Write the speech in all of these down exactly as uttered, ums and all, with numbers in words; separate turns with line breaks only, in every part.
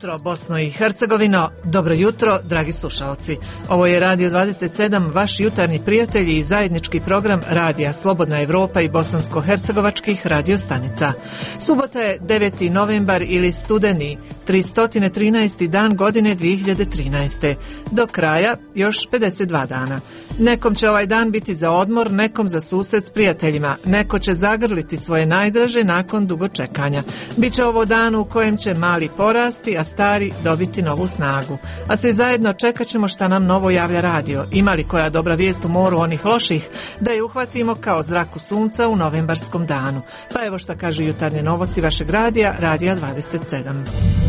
jutro, Bosno i Hercegovino. Dobro jutro, dragi slušalci. Ovo je Radio dvadeset sedam, vaš jutarnji prijatelji i zajednički program Radija Slobodna Evropa i bosansko-hercegovačkih radiostanica. Subota je deveti novembar ili studeni, tristo trinaesti dan godine dvije hiljade trinaeste. Do kraja još pedeset dva dana. Nekom će ovaj dan biti za odmor, nekom za susret s prijateljima. Neko će zagrliti svoje najdraže nakon dugo čekanja. Biće ovo dan u kojem će mali porasti, a stari dobiti novu snagu. A svi zajedno čekat ćemo šta nam novo javlja radio. Ima li koja dobra vijest u moru onih loših, da je uhvatimo kao zraku sunca u novembarskom danu. Pa evo šta kažu jutarnje novosti vašeg radija, Radija dvadeset sedam.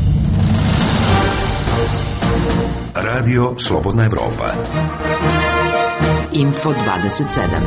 Radio Slobodna Evropa.
Info dvadeset sedam.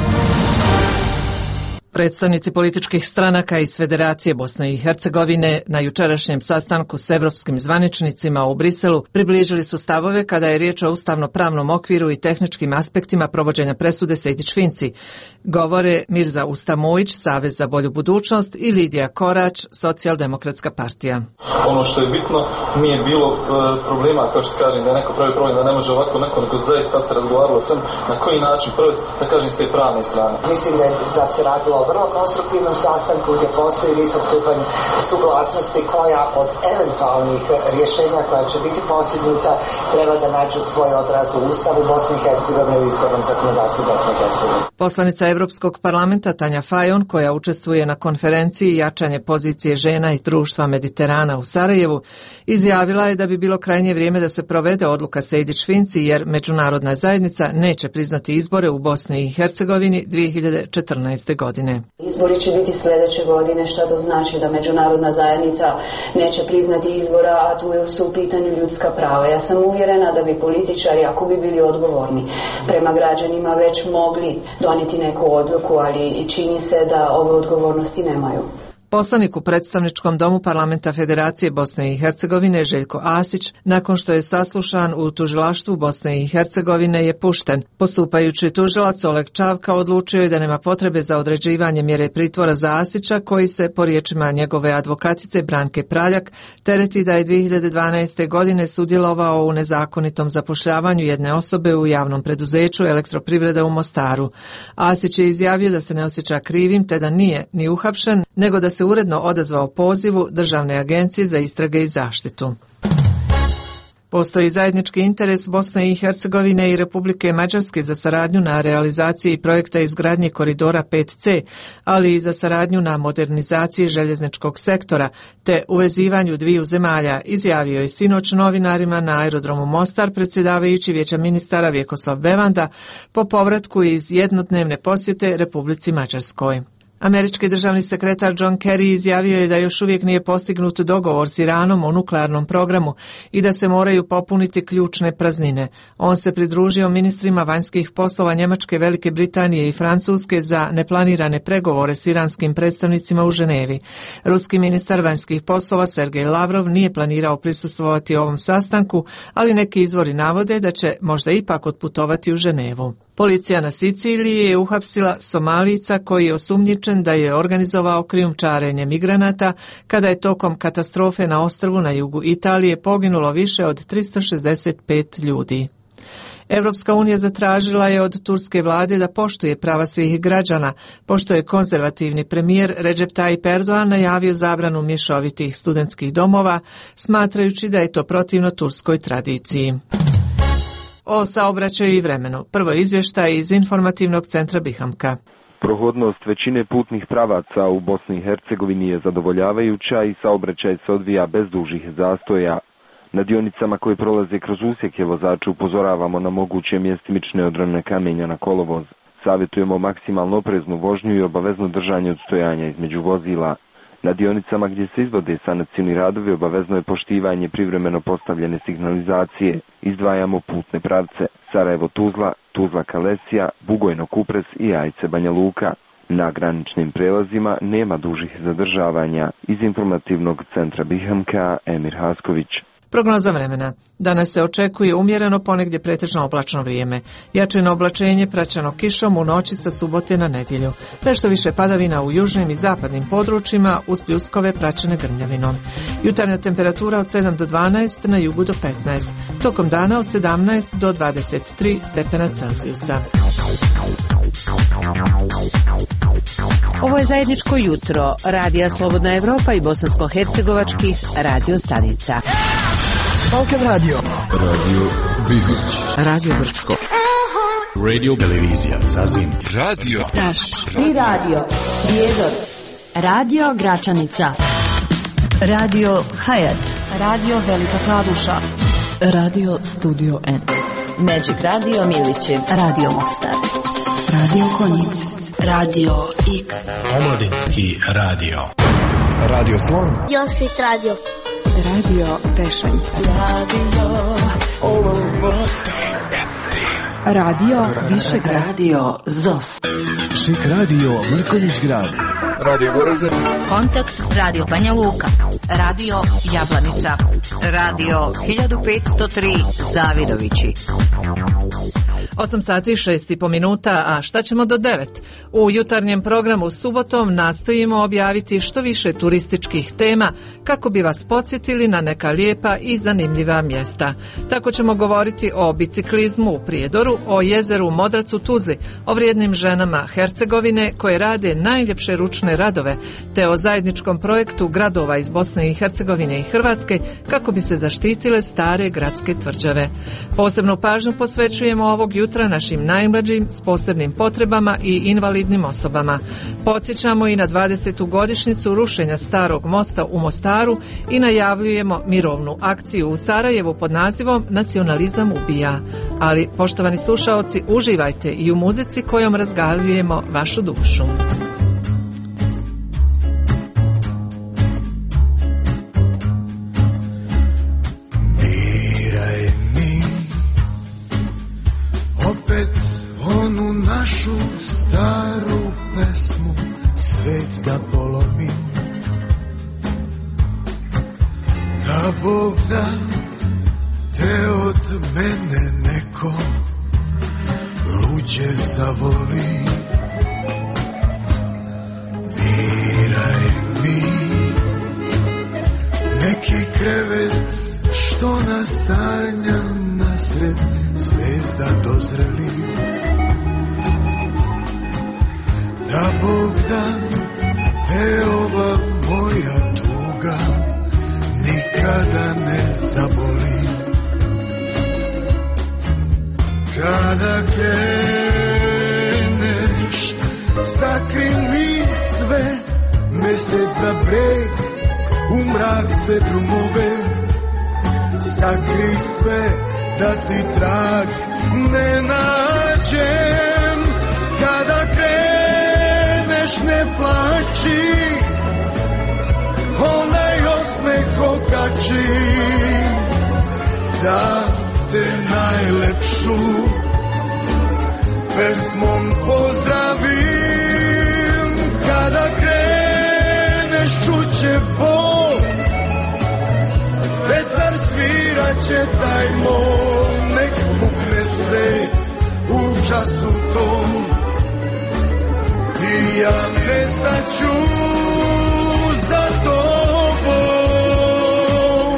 Predstavnici političkih stranaka iz Federacije Bosne i Hercegovine na jučerašnjem sastanku s evropskim zvaničnicima u Briselu približili su stavove kada je riječ o ustavno-pravnom okviru i tehničkim aspektima provođenja presude Sejdić-Finci. Govore Mirza Ustamović, Savez za bolju budućnost, i Lidija Korać, Socijaldemokratska partija.
Ono što je bitno, nije bilo e, problema, kao što kažem, da neko pravi problem, da ne može ovako neko, nego zaista se razgovaralo sam na koji način provesti, da kažem, s te pravne strane.
Mislim da je za se radilo o vrlo konstruktivnom sastanku gdje postoji visok stupanj suglasnosti koja od eventualnih rješenja koja će biti postignuta treba da nađu svoj odraz u Ustavu Bosne i Hercegovine i u izbornom zakonodavstvu Bosne i Hercegovine.
Poslanica Evropskog parlamenta Tanja Fajon, koja učestvuje na konferenciji Jačanje pozicije žena i društva Mediterana u Sarajevu, izjavila je da bi bilo krajnje vrijeme da se provede odluka Sejdić-Finci jer međunarodna zajednica neće priznati izbore u Bosni i Hercegovini dvije hiljade četrnaeste. godine.
Izbori će biti sljedeće godine, što to znači da međunarodna zajednica neće priznati izbora, a tu su u pitanju ljudska prava. Ja sam uvjerena da bi političari, ako bi bili odgovorni prema građanima, već mogli donijeti neku odluku, ali i čini se da ove odgovornosti nemaju.
Poslanik u predstavničkom domu parlamenta Federacije Bosne i Hercegovine Željko Asić, nakon što je saslušan u tužilaštvu Bosne i Hercegovine, je pušten. Postupajući tužilac Oleg Čavka odlučio je da nema potrebe za određivanje mjere pritvora za Asića, koji se, po riječima njegove advokatice Branke Praljak, tereti da je dvije hiljade dvanaeste. godine sudjelovao u nezakonitom zapošljavanju jedne osobe u javnom preduzeću Elektroprivreda u Mostaru. Asić je izjavio da se ne osjeća krivim te da nije ni uhapšen, nego da se uredno odazvao pozivu Državne agencije za istrage i zaštitu. Postoji zajednički interes Bosne i Hercegovine i Republike Mađarske za saradnju na realizaciji projekta izgradnje koridora pet ce, ali i za saradnju na modernizaciji željezničkog sektora te uvezivanju dviju zemalja, izjavio je sinoć novinarima na aerodromu Mostar predsjedavajući Vijeća ministara Vjekoslav Bevanda po povratku iz jednodnevne posjete Republici Mađarskoj. Američki državni sekretar John Kerry izjavio je da još uvijek nije postignut dogovor s Iranom o nuklearnom programu i da se moraju popuniti ključne praznine. On se pridružio ministrima vanjskih poslova Njemačke, Velike Britanije i Francuske za neplanirane pregovore s iranskim predstavnicima u Ženevi. Ruski ministar vanjskih poslova Sergej Lavrov nije planirao prisustvovati ovom sastanku, ali neki izvori navode da će možda ipak otputovati u Ženevu. Policija na Siciliji je uhapsila Somalica koji je osumnjičen da je organizovao krijumčarenje migranata kada je tokom katastrofe na ostrvu na jugu Italije poginulo više od tristo šezdeset pet ljudi. Europska unija zatražila je od turske vlade da poštuje prava svih građana, pošto je konzervativni premijer Recep Tayyip Erdogan najavio zabranu mješovitih studentskih domova, smatrajući da je to protivno turskoj tradiciji. O saobraćaju i vremenu. Prvo izvještaj iz informativnog centra Bihamka.
Prohodnost većine putnih pravaca u Bosni i Hercegovini je zadovoljavajuća i saobraćaj se odvija bez dužih zastoja. Na dionicama koje prolaze kroz usjeke vozače upozoravamo na moguće mjestimične odrone kamenja na kolovoz. Savjetujemo maksimalno opreznu vožnju i obavezno držanje odstojanja između vozila. Na dionicama gdje se izvode sanacioni radovi obavezno je poštivanje privremeno postavljene signalizacije. Izdvajamo putne pravce Sarajevo-Tuzla, Tuzla-Kalesija, Bugojno-Kupres i Ajce-Banja Luka. Na graničnim prelazima nema dužih zadržavanja. Iz informativnog centra Bihamka, Emir Hasković.
Prognoza vremena. Danas se očekuje umjereno, ponegdje pretežno oblačno vrijeme. Jačino oblačenje praćeno kišom u noći sa subote na nedjelju. Nešto više padavina u južnim i zapadnim područjima uz pljuskove praćene grmljavinom. Jutarnja temperatura od sedam do dvanaest, na jugu do petnaest. Tokom dana od sedamnaest do dvadeset tri stepena Celzijusa.
Ovo je zajedničko jutro Radija Slobodna Evropa i bosansko-hercegovačkih radio stanica.
Balkan Radio, Radio Bihoć,
Radio Brčko,
Radio Televizija Zazin, Radio
Taš
i Radio Prijedor, Radio Gračanica,
Radio Hayat,
Radio Velika Kladuša,
Radio Studio N,
Magic Radio Miliće,
Radio Mostar, Radio Konjic,
Radio X,
Omladinski radio,
Radio Slon,
Josit Radio,
Radio Tešanj,
Radio
Radio Višegrad,
Radio Zos,
Šik Radio Mrkonjić Grad, Radio Goražde,
Kontakt Radio Banja Luka, Radio Jablanica, Radio hiljadu petsto tri Zavidovići.
osam sati i šest i po minuta, a šta ćemo do devet? U jutarnjem programu subotom nastojimo objaviti što više turističkih tema kako bi vas podsjetili na neka lijepa i zanimljiva mjesta. Tako ćemo govoriti o biciklizmu u Prijedoru, o jezeru Modracu Tuzi, o vrijednim ženama Hercegovine koje rade najljepše ručne radove, te o zajedničkom projektu gradova iz Bosne i Hercegovine i Hrvatske kako bi se zaštitile stare gradske tvrđave. Posebnu pažnju posvećujemo ovog jutra našim najmlađim s posebnim potrebama i invalidnim osobama. Podsjećamo i na dvadesetu godišnjicu rušenja starog mosta u Mostaru i najavljujemo mirovnu akciju u Sarajevu pod nazivom Nacionalizam ubija. Ali, poštovani slušaoci, uživajte i u muzici kojom razgaljujemo vašu dušu.
Našu staru pesmu svet da polomim, da Bog da te od mene neko luđe zavoli. Biraj mi neki krevet što nasanja nasred zvezda dozreli. Da Bog da te ova moja tuga nikada ne zaboli. Kada kreneš, sakri mi sve, mesec za breg, u mrak sve drumove. Sakri sve da ti trag ne nađem. Kada kreneš, ne plači, onaj osmeh okači, da te najlepšu pesmom pozdravim. Kada kreneš, čuće bol, vetar sviraće taj mol, nek pukne svet u času tom. I ja nestaću za tobom.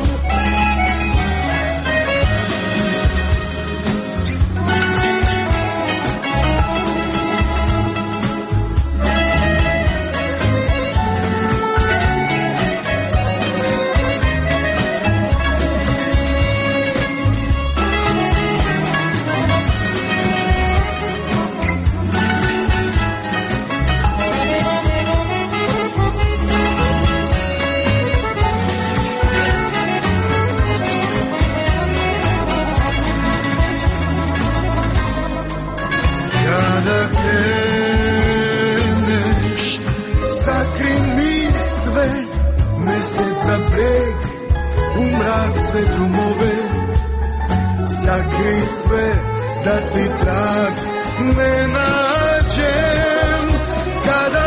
Sve drumove, sakri sve da ti trag ne nađem. Kada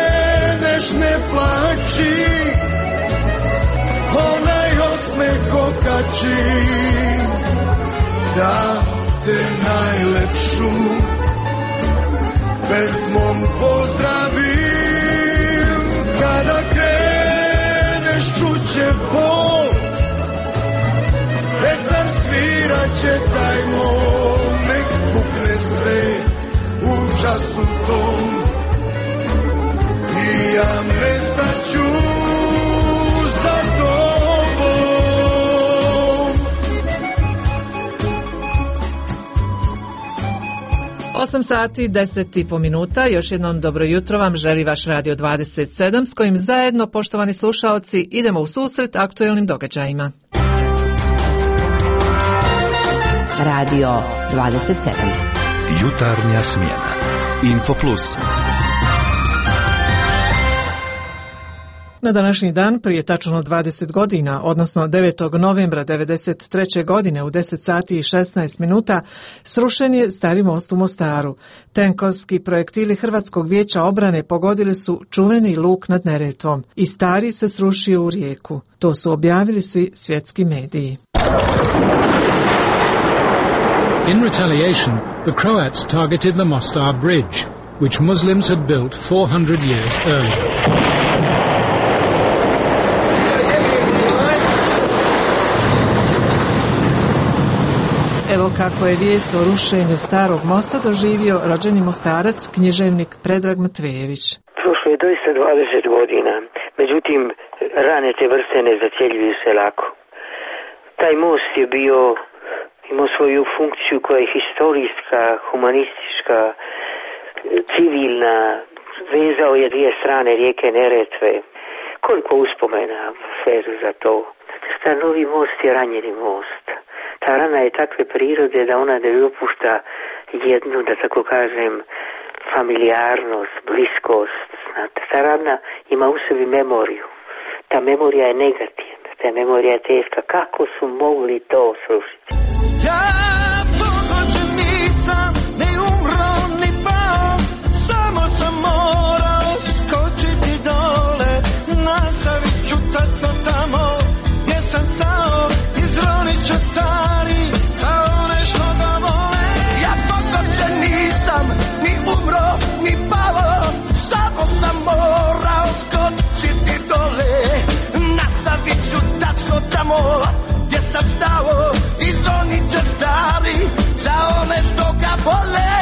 kreneš, ne plači, onaj osmeh oči, da te najlepšu pesmom pozdravim. Kada kreneš čuće bol, vetar sviraće taj mol, nek pukne svet u času tom i ja nestaću za tobom.
osam sati deset i po minuta, još jednom dobro jutro vam želi vaš Radio dvadeset sedam s kojim zajedno, poštovani slušaoci, idemo u susret aktuelnim događajima.
Radio dvadeset sedam.
Jutarnja smjena. Info Plus.
Na današnji dan, prije tačno dvadeset godina, odnosno devetog novembra devedeset treće. godine u deset sati i šesnaest minuta, srušen je Stari most u Mostaru. Tenkovski projektili Hrvatskog vijeća obrane pogodili su čuveni luk nad Neretvom i Stari se srušio u rijeku. To su objavili svi svjetski mediji.
In retaliation, the Croats targeted the Mostar Bridge, which Muslims had built four hundred years earlier.
Evo kako je vijest o rušenju Starog mosta doživio rođeni Mostarac, književnik Predrag Matvejević.
Prošlo je doista dvadeset godina, međutim rane te vrste ne zacjeljuju se lako. Taj most je bio, imao svoju funkciju koja je historijska, humanistička, civilna, vezao je dvije strane rijeke Neretve. Koliko uspomena vezu za to. Star novi most je ranjeni most. Ta rana je takve prirode da ona ne dopušta jednu, da tako kažem, familijarnost, bliskost. Znate, ta rana ima u sebi memoriju. Ta memorija je negativna, ta memorija je teška. Kako su mogli to srušiti?
Ja pohođen nisam, ne umro ni pao, samo sam morao skočiti dole, nastavit ću tatno tamo gdje sam stao, izronit ću stari za one što ga vole. Ja pohođen nisam, ni umro ni pao, samo sam morao skočiti dole, nastavit ću tačno tamo gdje sam stao, izdonit će stari za one što ga vole.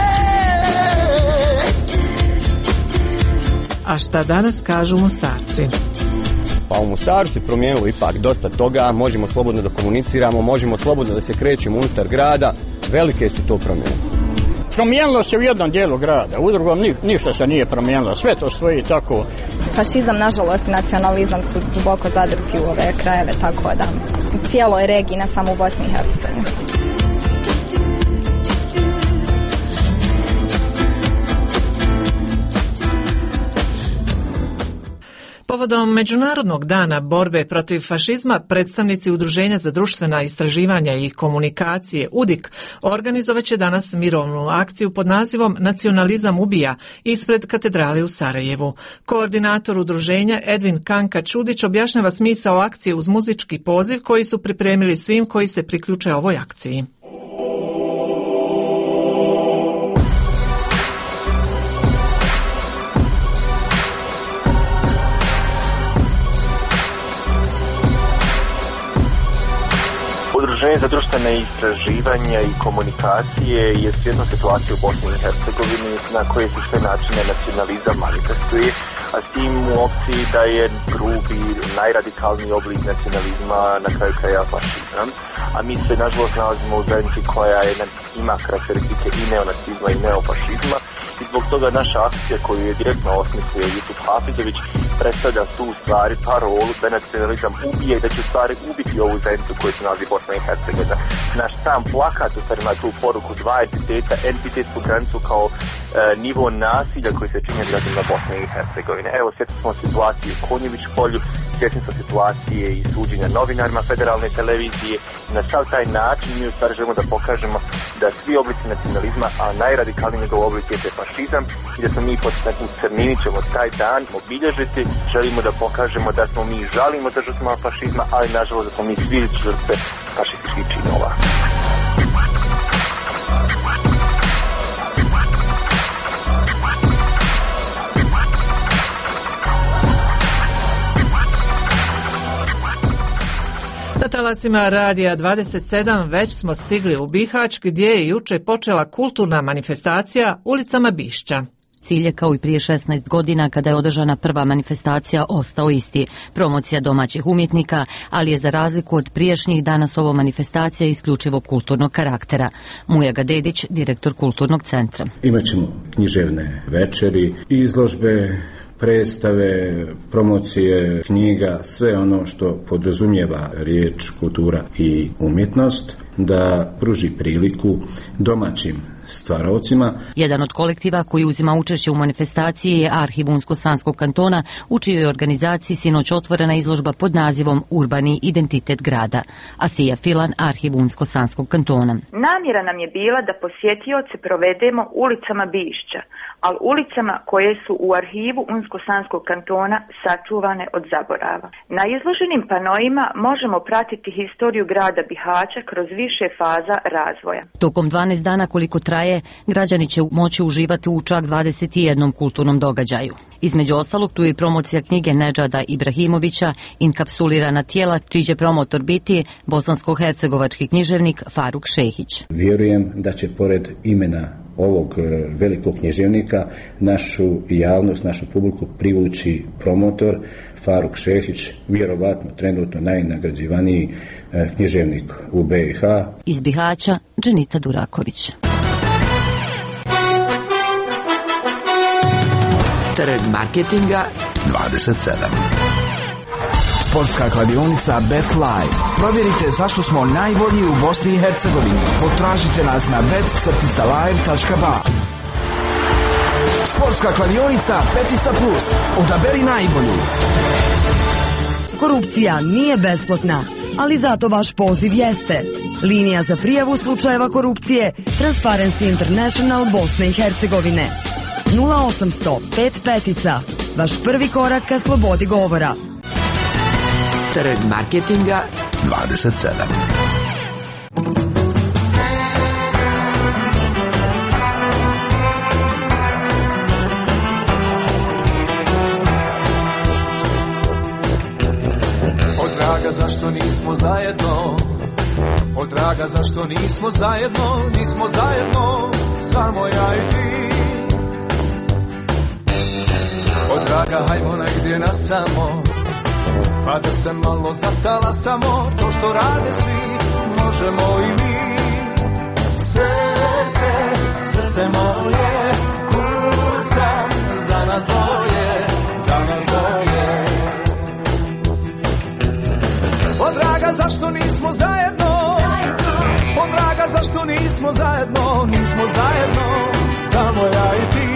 A šta danas kažu Mostarci?
Pa u Mostaru se promijenilo ipak dosta toga, možemo slobodno da komuniciramo, možemo slobodno da se krećemo unutar grada, velike su to promjene.
Promijenilo se u jednom dijelu grada, u drugom ni, ništa se nije promijenilo, sve to stoji tako.
Fašizam, nažalost, i nacionalizam su duboko zadrti u ove krajeve, tako da u cijeloj regiji, ne samo u Bosni i Hercegovini.
Povodom Međunarodnog dana borbe protiv fašizma, predstavnici Udruženja za društvena istraživanja i komunikacije U D I K organizovat će danas mirovnu akciju pod nazivom Nacionalizam ubija ispred katedrale u Sarajevu. Koordinator udruženja Edvin Kanka Čudić objašnjava smisao akcije uz muzički poziv koji su pripremili svim koji se priključe ovoj akciji.
Udruženje za društvene istraživanja i komunikacije je svjesno situaciju u Bosni i Hercegovini na koje se sve načine nacionalizam manifestuje, a s tim u opciji da je grubi, najradikalniji oblik nacionalizma na kraju kraja fašizam. A mi se nažalost nalazimo u zajednici koja je, ima karakteristike i neonacizma i neofašizma i zbog toga naša akcija koju je direktno osmislio Jusuf Hafizović predstavlja tu stvari parolu da nacionalizam ubije i da će stvari ubiti ovu zajednicu koju se nalazi Bosna i Hercegovina. Naš sam plakat u stvari ima tu poruku dva entiteta, entitetsku granicu kao e, nivo nasilja koji se čini građanima Bosne i Hercegovine. Hercegovine. Evo, sjetili smo situacije u Konjević polju, sjetili smo situacije i suđenja novinarima federalne televizije. Na sav taj način mi u stvari želimo da pokažemo da svi oblici nacionalizma, a najradikalniji njegov oblik je fašizam i da smo mi pod nekim crninićem od taj dan obilježiti. Želimo da pokažemo da smo mi žalimo za žrtvama fašizma, ali nažalost da smo mi svi žrtve fašističkih činova.
Na talasima Radija dvadeset sedam već smo stigli u Bihać gdje je juče počela kulturna manifestacija ulicama Bišća.
Cilj je kao i prije šesnaest godina kada je održana prva manifestacija ostao isti, promocija domaćih umjetnika, ali je za razliku od prijašnjih danas ovo manifestacija isključivo kulturnog karaktera. Mujaga Dedić, direktor Kulturnog centra.
Imaćemo književne večeri, izložbe, predstave, promocije knjiga, sve ono što podrazumijeva riječ, kultura i umjetnost, da pruži priliku domaćim stvaravcima.
Jedan od kolektiva koji uzima učešće u manifestaciji je Arhiv Unsko-Sanskog kantona, u čijoj organizaciji sinoć otvorena izložba pod nazivom Urbani identitet grada. Asija Filan, Arhiv Unsko-Sanskog kantona.
Namjera nam je bila da posjetioce provedemo ulicama Bišća, ali ulicama koje su u arhivu Unsko-Sanskog kantona sačuvane od zaborava. Na izloženim panoima možemo pratiti historiju grada Bihaća kroz više faza razvoja.
Tokom dvanaest dana koliko traje, građani će moći uživati u čak dvadeset jednom kulturnom događaju. Između ostalog, tu je promocija knjige Nedžada Ibrahimovića Inkapsulirana tijela, čiji će promotor biti bosansko-hercegovački književnik Faruk Šehić.
Vjerujem da će pored imena ovog velikog književnika našu javnost, našu publiku privući promotor Faruk Šehić, vjerovatno trenutno najnagrađivaniji književnik u B i H.
Iz Bihaća, Dženita Duraković.
Trg marketinga
dvadeset sedam.
Sportska kladionica BetLive. Provjerite zašto smo najbolji u Bosni i Hercegovini. Potražite nas na bet crtica live tačka ba. Sportska kladionica Petica Plus. Odaberi najbolju.
Korupcija nije besplatna, ali zato vaš poziv jeste. Linija za prijavu slučajeva korupcije Transparency International Bosne i Hercegovine. nula osamsto pet petica. Vaš prvi korak ka slobodi govora.
Trg marketinga
dvadeset sedam.
O draga, zašto nismo zajedno? O draga, zašto nismo zajedno? Nismo zajedno, samo ja i ti. O draga, hajmo negdje na samo, pa da se malo zatalasamo. To što rade svi, možemo i mi. Srce, srce moje, kucam za nas dvoje, za nas dvoje. O draga, zašto nismo zajedno? O draga, zašto nismo zajedno? Nismo zajedno, samo ja i ti.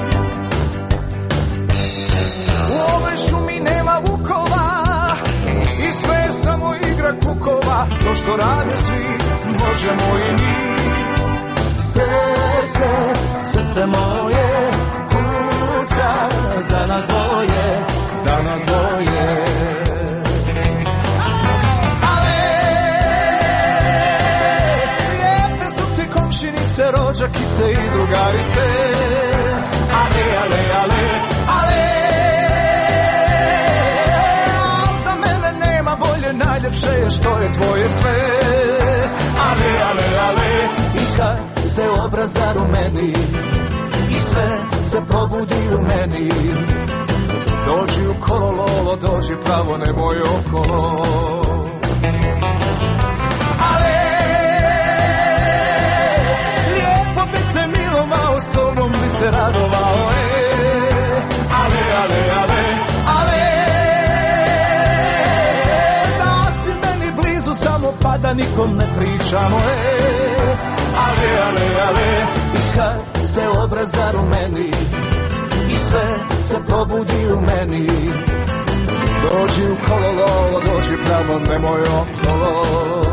U ovoj šumi nema vukova i sve je samo igra kukova. To što rade svi, možemo i mi. Srce, srce moje, kuca za nas dvoje, za nas dvoje. Komšinice, rođakice i drugarice. Ale, ale, ale, ale. Al za mene nema bolje, najljepše je što je tvoje sve. Ale, ale, ale. I kad se obraz zarumeni i sve se probudi u meni, dođi u kolo lolo, dođi pravo, nemoj okolo. S tobom bi se radovao, e, ale, ale, ale, ale. Da si meni blizu samo pa da nikom ne pričamo, e, ale, ale, ale. I kad se obraz zarumeni i sve se probudi u meni. Dođi u kololo, dođi pravo, nemoj okolo.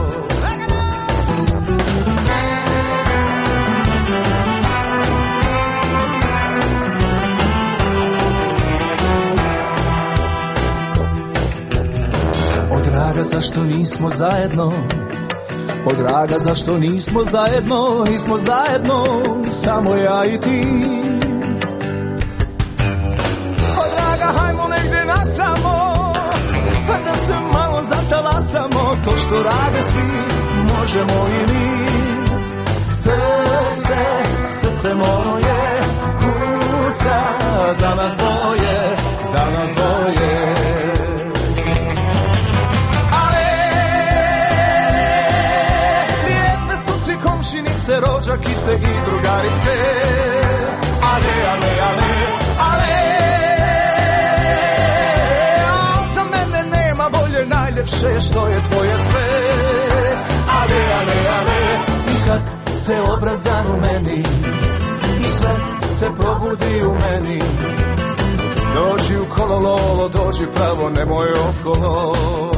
O draga, zašto nismo zajedno? O draga, zašto nismo zajedno? Nismo zajedno, samo ja i ti. O draga, hajmo negdje nasamo, pa da se malo zatalasamo. To što rade svi, možemo i mi. Srce, srce moje, kuca za nas dvoje, za nas dvoje. Komšinice, rođakice i drugarice. Ale, ale, ale, ale. A za mene nema bolje, najljepše što je tvoje sve. Ale, ale, ale. I kad se obraz zarumeni i sve se probudi u meni. Dođi u kolololo, dođi pravo, nemoj okolo.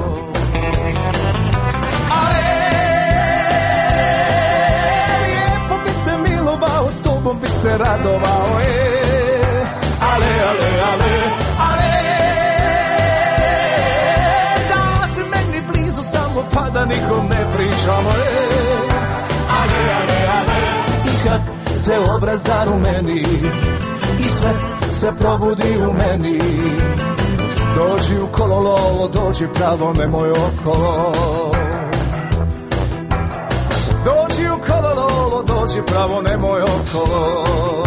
S tobom bi se radovao, e. Ale, ale, ale, ale. Da se meni blizu samo pa da nikom ne pričamo, e. Ale, ale, ale. I kad se obraz zarumeni i sve se probudi u meni. Dođi u kolololo, dođi pravo, nemoj okolo. Dođi u kolololo, dođi pravo, nemoj okolo.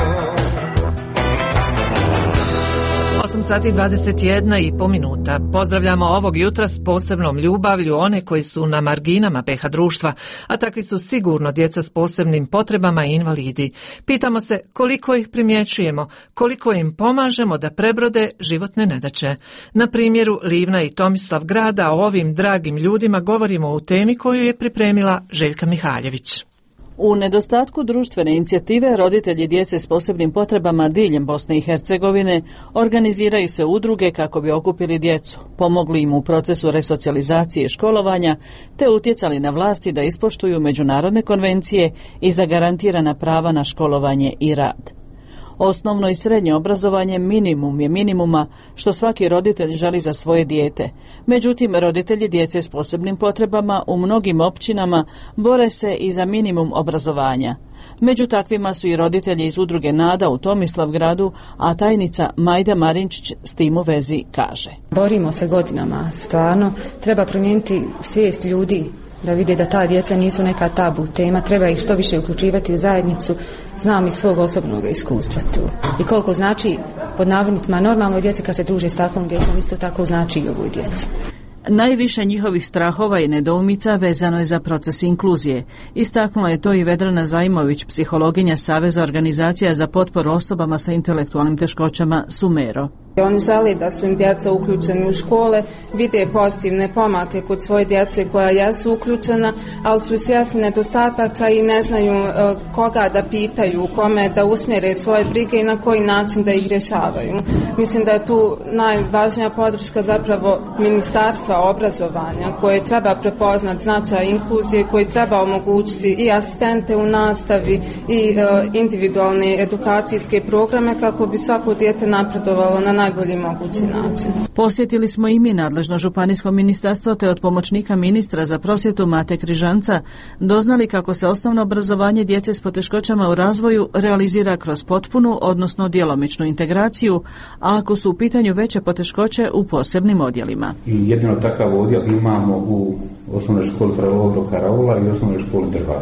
osam sati dvadeset jedna i po minuta. Pozdravljamo ovog jutra s posebnom ljubavlju one koji su na marginama B iH društva, a takvi su sigurno djeca s posebnim potrebama i invalidi. Pitamo se koliko ih primjećujemo, koliko im pomažemo da prebrode životne nedaće. Na primjeru Livna i Tomislav grada o ovim dragim ljudima govorimo u temi koju je pripremila Željka Mihaljević.
U nedostatku društvene inicijative roditelji djece s posebnim potrebama diljem Bosne i Hercegovine organiziraju se udruge kako bi okupili djecu, pomogli im u procesu resocijalizacije i školovanja te utjecali na vlasti da ispoštuju međunarodne konvencije i zagarantirana prava na školovanje i rad. Osnovno i srednje obrazovanje minimum je minimuma što svaki roditelj želi za svoje dijete. Međutim, roditelji djece s posebnim potrebama u mnogim općinama bore se i za minimum obrazovanja. Među takvima su i roditelji iz udruge Nada u Tomislavgradu, a tajnica Majda Marinčić s tim u vezi kaže.
Borimo se godinama, stvarno treba promijeniti svijest ljudi da vide da ta djeca nisu neka tabu tema, treba ih što više uključivati u zajednicu. Znam iz svog osobnog iskustva tu. I koliko znači pod navodnicima normalnoj djeci kad se druže s takvom djecom, isto tako znači i ovoj djeci.
Najviše njihovih strahova i nedoumica vezano je za proces inkluzije. Istaknula je to i Vedrana Zajmović, psihologinja Saveza organizacija za potporu osobama sa intelektualnim teškoćama Sumero.
Oni žele da su im djeca uključeni u škole, vide pozitivne pomake kod svoje djece koja jesu uključena, ali su svjesni nedostataka i ne znaju koga da pitaju, kome da usmjere svoje brige i na koji način da ih rješavaju. Mislim da je tu najvažnija podrška zapravo Ministarstva obrazovanja koje treba prepoznat značaj inkluzije, koji treba omogućiti i asistente u nastavi i individualne edukacijske programe kako bi svako dijete napredovalo na najbolji mogući način.
Posjetili smo i mi nadležno županijsko ministarstvo te od pomoćnika ministra za prosvjetu Mate Križanca doznali kako se osnovno obrazovanje djece s poteškoćama u razvoju realizira kroz potpunu, odnosno djelomičnu integraciju, a ako su u pitanju veće poteškoće u posebnim odjelima.
I jedino takav odjel imamo u osnovnoj školi Fra Karaula i osnovnoj školi Drvar.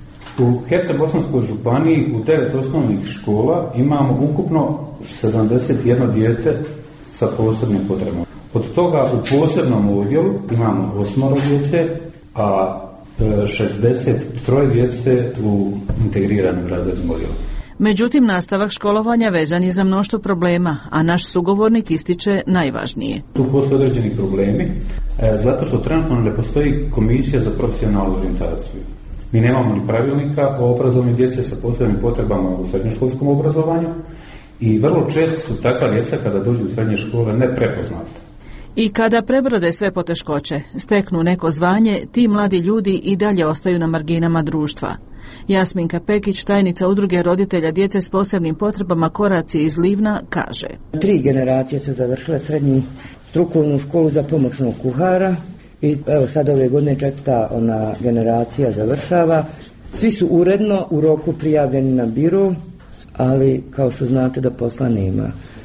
U Herceg-Bosanskoj županiji u devet osnovnih škola imamo ukupno sedamdeset jedno dijete sa posebnim potrebama. Od toga u posebnom odjelu imamo osmoro djece, a šezdeset tri djece u integriranom razrednom odjelu.
Međutim, nastavak školovanja vezan je za mnoštvo problema, a naš sugovornik ističe najvažnije.
Tu postoje određeni problemi, zato što trenutno ne postoji komisija za profesionalnu orijentaciju. Mi nemamo ni pravilnika o obrazovanju djece sa posebnim potrebama u srednjoškolskom obrazovanju I vrlo često su takva djeca kada dođu u srednje škole neprepoznata.
I kada prebrode sve poteškoće, steknu neko zvanje, ti mladi ljudi i dalje ostaju na marginama društva. Jasminka Pekić, tajnica udruge roditelja djece s posebnim potrebama Koraci iz Livna, kaže:
Tri generacije su završile srednju strukovnu školu za pomoćnog kuhara i evo sad ove godine četvrta ona generacija završava. Svi su uredno u roku prijavljeni na biro, ali kao što znate da posla nema.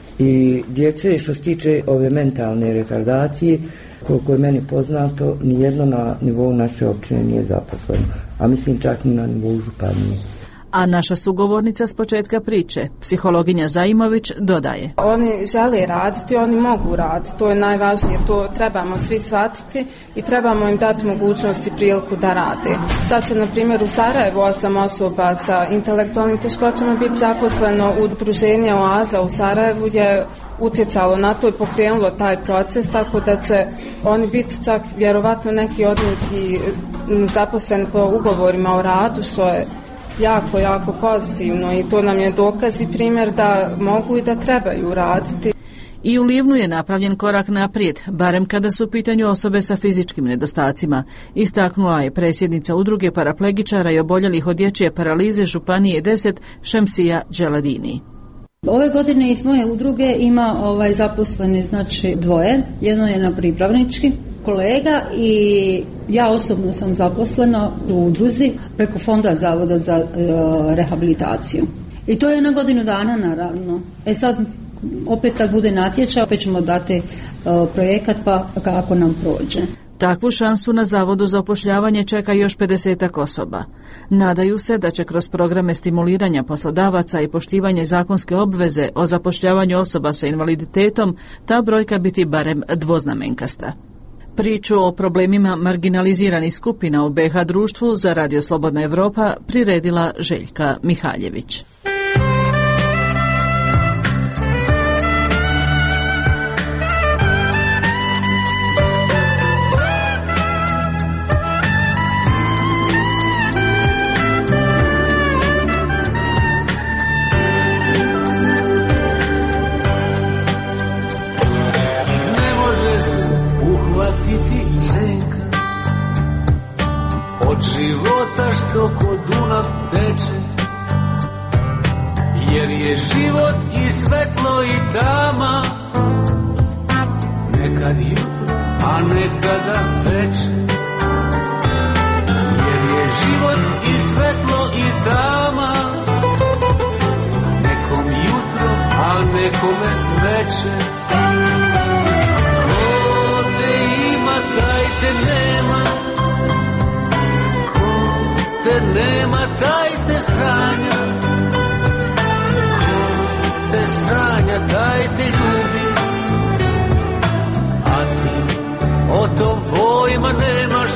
I djece što se tiče ove mentalne retardacije, koliko je meni poznato, nijedno na nivou naše općine nije zaposleno, a mislim čak ni na nivou županije.
A naša sugovornica s početka priče, psihologinja Zaimović, dodaje:
Oni žele raditi, oni mogu raditi, to je najvažnije, to trebamo svi shvatiti i trebamo im dati mogućnost i priliku da rade. Sad će, na primjer, u Sarajevu osam osoba sa intelektualnim teškoćama biti zaposleno. Udruženje Oaza u Sarajevu je utjecalo na to i pokrenulo taj proces, tako da će oni biti čak vjerovatno neki od njih i zaposleni po ugovorima o radu, što je jako, jako pozitivno i to nam je dokaz i primjer da mogu i da trebaju raditi.
I u Livnu je napravljen korak naprijed, barem kada su u pitanju osobe sa fizičkim nedostacima, istaknula je predsjednica udruge paraplegičara i oboljelih od dječje paralize Županije deset Šemsija Đeladini.
Ove godine iz moje udruge ima ovaj zaposleni znači dvoje, jedno je na pripravnički kolega i ja osobno sam zaposlena u udruzi preko Fonda Zavoda za e, rehabilitaciju. I to je na godinu dana naravno. E sad opet kad bude natječaj opet ćemo dati e, projekat pa kako nam prođe.
Takvu šansu na Zavodu za upošljavanje čeka još pedesetak osoba. Nadaju se da će kroz programe stimuliranja poslodavaca i poštivanje zakonske obveze o zapošljavanju osoba sa invaliditetom ta brojka biti barem dvoznamenkasta. Priču o problemima marginaliziranih skupina u be ha društvu za Radio Slobodna Evropa priredila Željka Mihaljević.
Od života što kod Dunav teče, jer je život i svetlo i tama, nekad jutro, a nekada veče. Jer je život i svetlo i tama, nekom jutro, a nekome veče. Ko te ima, taj te nema, te nema, taj te sanja, ko te sanja, taj te ljubi, a ti o tom pojma nemaš.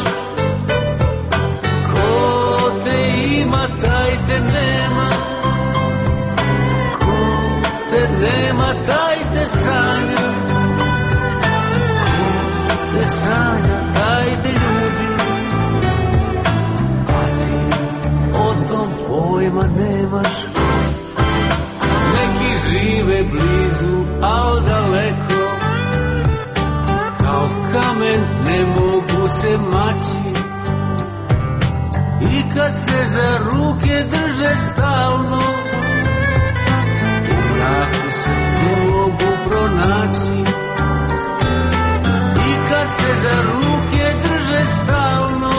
Ko te ima, taj te nema, ko te nema, taj te sanja, ko te sanja, taj te ljubi, pojma nemaš. Neki žive blizu, al daleko, kao kamen ne mogu se maći, i kad se za ruke drže stalno, u mraku se ne mogu pronaći. I kad se za ruke drže stalno,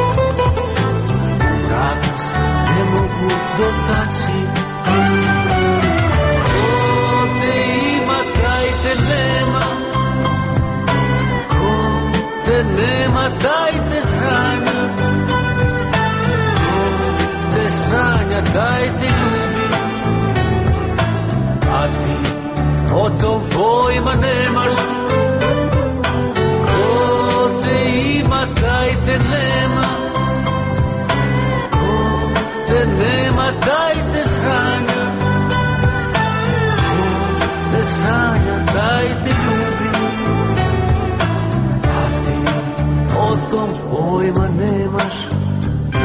u mraku se ne mogu dotaći. Ko te ima, taj te nema, ko te nema, taj te sanja, ko te sanja, taj te ljubi, a ti o tom pojma nemaš. Ko te ima, taj te nema, te nema, taj te sanja, ko te sanja, taj te ljubi, a ti o tom pojma nemaš.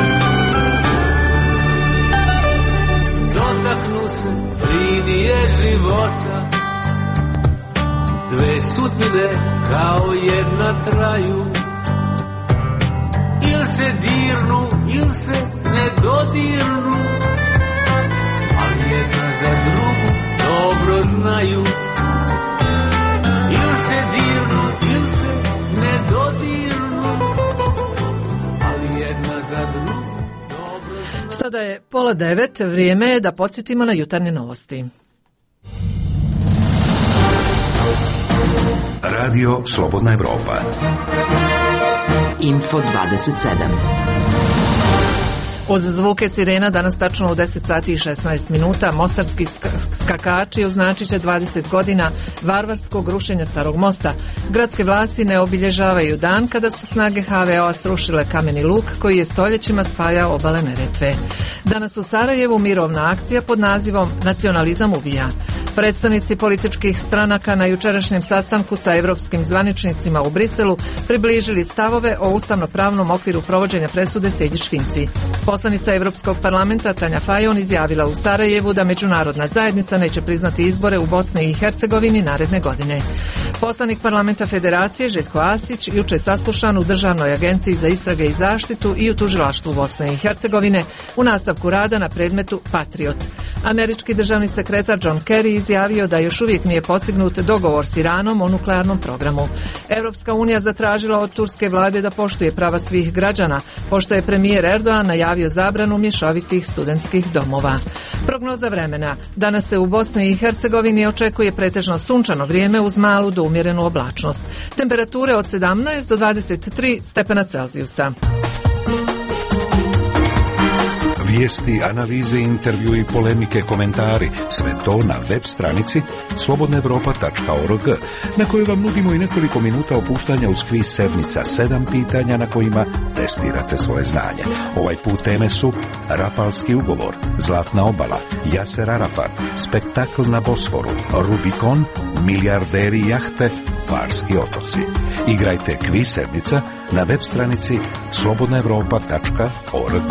Dotaknu se linije života, života, dve sudbine kao jedna traju, il se dirnu, il se ne dodirnu, ali jedna za drugu dobro znaju. Il se dirnu, il se ne dodirnu, ali jedna za drugu.
Sada je pola devet, vrijeme je da podsjetimo na jutarnje novosti.
Radio Slobodna Evropa.
Info dvadeset sedam.
Uz zvuke sirena danas tačno u deset sati i šesnaest minuta mostarski skakači označit će dvadeset godina varvarskog rušenja Starog mosta. Gradske vlasti ne obilježavaju dan kada su snage ha ve o-a srušile kameni luk koji je stoljećima spajao obale Neretve. Danas u Sarajevu mirovna akcija pod nazivom Nacionalizam ubija. Predstavnici političkih stranaka na jučerašnjem sastanku sa evropskim zvaničnicima u Briselu približili stavove o ustavno-pravnom okviru provođenja presude Sejdić-Finci. Poslanica Evropskog parlamenta Tanja Fajon izjavila u Sarajevu da međunarodna zajednica neće priznati izbore u Bosni i Hercegovini naredne godine. Poslanik parlamenta Federacije Željko Asić juče saslušan u Državnoj agenciji za istrage i zaštitu i u tužilaštvu Bosne i Hercegovine u nastavku rada na predmetu Patriot. Američki državni sekretar John Kerry izjavio da još uvijek nije postignut dogovor s Iranom o nuklearnom programu. Europska unija zatražila od turske vlade da poštuje prava svih građana, pošto je premijer Erdogan najavio zabranu mješovitih studentskih domova. Prognoza vremena. Danas se u Bosni i Hercegovini očekuje pretežno sunčano vrijeme uz malu do umjerenu oblačnost. Temperature od sedamnaest do dvadeset tri stepena Celzijusa.
Vijesti, analize, intervju i polemike, komentari, sve to na web stranici slobodna evropa tačka org, na kojoj vam nudimo i nekoliko minuta opuštanja uz kviz sedmica, sedam pitanja na kojima testirate svoje znanje. Ovaj put teme su Rapalski ugovor, Zlatna obala, Jaser Arafat, Spektakl na Bosforu, Rubikon, Milijarderi jahte, Farski otoci. Igrajte kviz sedmica na web stranici slobodna evropa tačka org.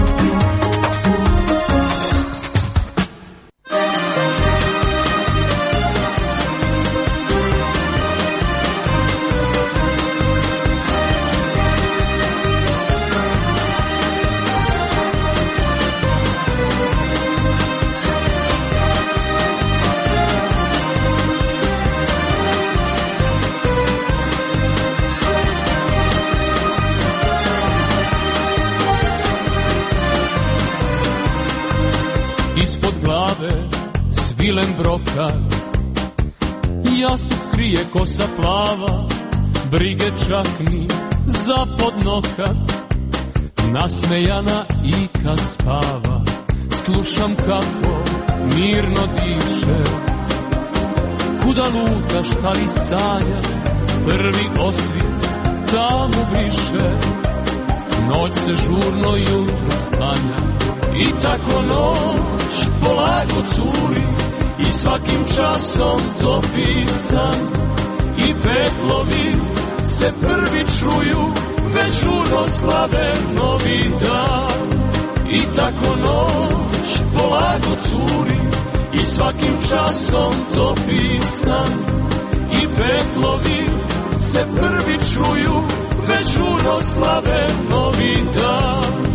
Svilen brokat, jastuk krije kosa plava, brige čak ni za podnokat, nasmejana i kad spava, slušam kako mirno diše, kuda luta šta li sanja, prvi osvit tamo briše, noć se žurno jutro stanja i tako noć polako curi i svakim časom topi san i petlovi se prvi čuju, već žurno slave novi dan i tako noć polako curi i svakim časom topi san i petlovi se prvi čuju, već žurno slave novi dan.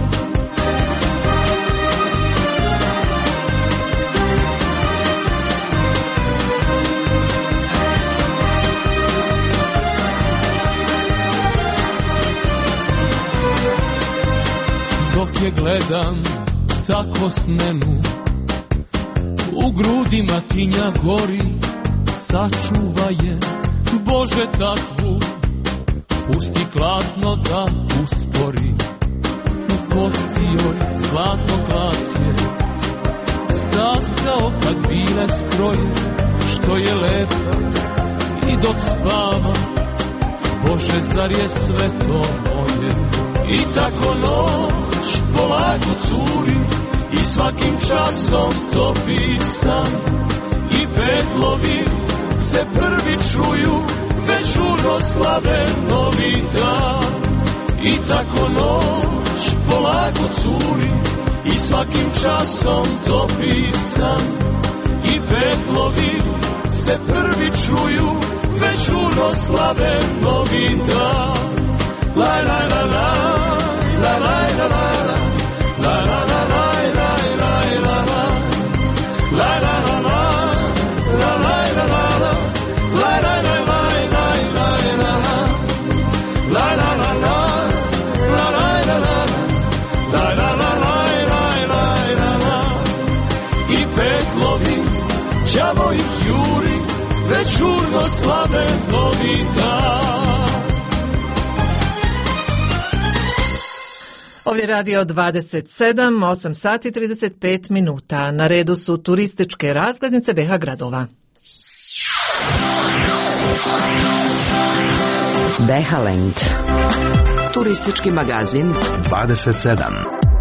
Dok je gledam tako snenu, u grudima tinja gori, sačuva je Bože takvu, pusti hladno da uspori, u kosi joj zlatno glasje, staskao kad bile skroje, što je lepa i dok spava, Bože zar je sve to moje, i tako noć polako curi i svakim časom topi san i petlovi se prvi čuju, već žurno slave novi dan i tako noć polako curi i svakim časom topi san i petlovi se prvi čuju, već uno slave novi dan. Laj, laj, laj, laj, laj, laj, laj, laj, laj, laj, laj, laj, laj, laj, laj, laj, đavo ih juri, već urno slave novi dan.
Ovdje radio dvadeset sedam, osam sati trideset pet minuta. Na redu su turističke razglednice B H gradova.
Behaland. Turistički magazin
dvadeset sedam.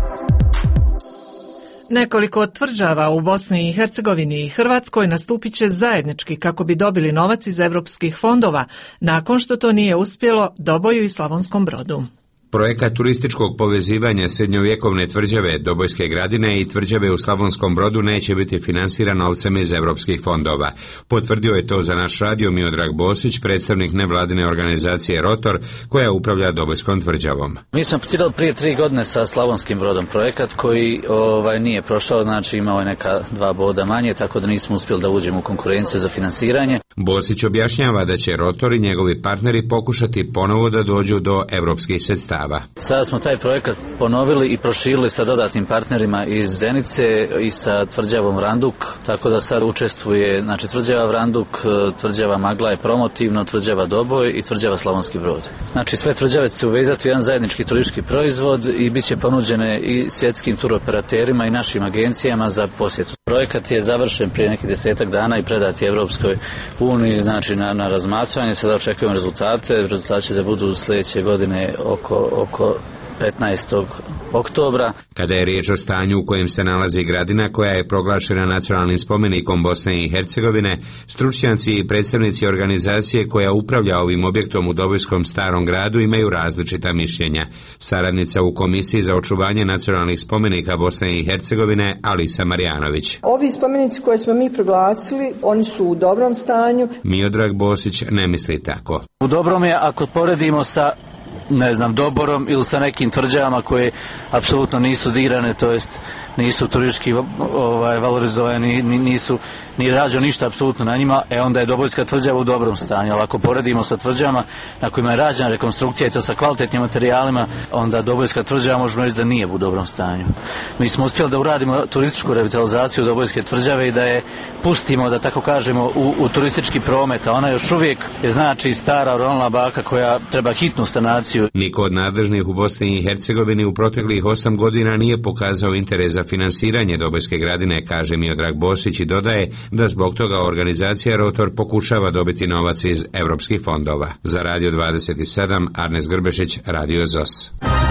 Nekoliko tvrđava u Bosni i Hercegovini i Hrvatskoj nastupit će zajednički kako bi dobili novac iz europskih fondova, nakon što to nije uspjelo Doboju i Slavonskom Brodu.
Projekat turističkog povezivanja srednjovjekovne tvrđave Dobojske Gradine i tvrđave u Slavonskom Brodu neće biti finansiran novcem iz europskih fondova. Potvrdio je to za naš radio Miodrag Bosić, predstavnik nevladine organizacije Rotor, koja upravlja Dobojskom tvrđavom.
Mi smo aplicirali prije tri godine sa Slavonskim Brodom projekat koji ovaj, nije prošao, znači imao je neka dva boda manje, tako da nismo uspjeli da uđemo u konkurenciju za finansiranje.
Bosić objašnjava da će Rotor i njegovi partneri pokušati ponovo da dođu do europskih sredstava.
Sada smo taj projekat ponovili i proširili sa dodatnim partnerima iz Zenice i sa tvrđavom Vranduk, tako da sad učestvuje, znači tvrđava Vranduk, tvrđava Magla je promotivno, tvrđava Doboj i tvrđava Slavonski Brod. Znači sve tvrđave će se uvezati u jedan zajednički turistički proizvod i bit će ponuđene i svjetskim turoperaterima i našim agencijama za posjetu. Projekat je završen prije nekih desetak dana i predat je Evropskoj uniji, znači na, na razmatranje. Sada očekujemo rezultate. Rezultate će da budu sljedeće godine oko, oko petnaestog oktobra.
Kada je riječ o stanju u kojem se nalazi Gradina, koja je proglašena nacionalnim spomenikom Bosne i Hercegovine, stručnjaci i predstavnici organizacije koja upravlja ovim objektom u Dobojskom Starom gradu imaju različita mišljenja. Saradnica u Komisiji za očuvanje nacionalnih spomenika Bosne i Hercegovine Alisa Marjanović.
Ovi spomenici koje smo mi proglasili, oni su u dobrom stanju.
Miodrag Bosić ne misli tako.
U dobrom je ako poredimo sa ne znam, Doborom ili sa nekim tvrđavama koje apsolutno nisu dirane, to jest nisu turistički ovaj, valorizovani, nisu ni rađeno ništa apsolutno na njima, e onda je Dobojska tvrđava u dobrom stanju. Ali ako poredimo sa tvrđavama na kojima je rađena rekonstrukcija i to sa kvalitetnim materijalima, onda Dobojska tvrđava možemo reći da nije u dobrom stanju. Mi smo uspjeli da uradimo turističku revitalizaciju Dobojske tvrđave i da je pustimo, da tako kažemo, u, u turistički promet, a ona još uvijek je znači stara oralna baka koja treba hitnu sanaciju.
Niko od nadležnih u Bosni i Hercegovini u proteklih osam godina nije pokazao interes za finansiranje Dobojske Gradine, kaže Miodrag Bosić i dodaje da zbog toga organizacija Rotor pokušava dobiti novac iz europskih fondova. Za Radio dvadeset sedam, Arnes Grbešić, Radio Z O S.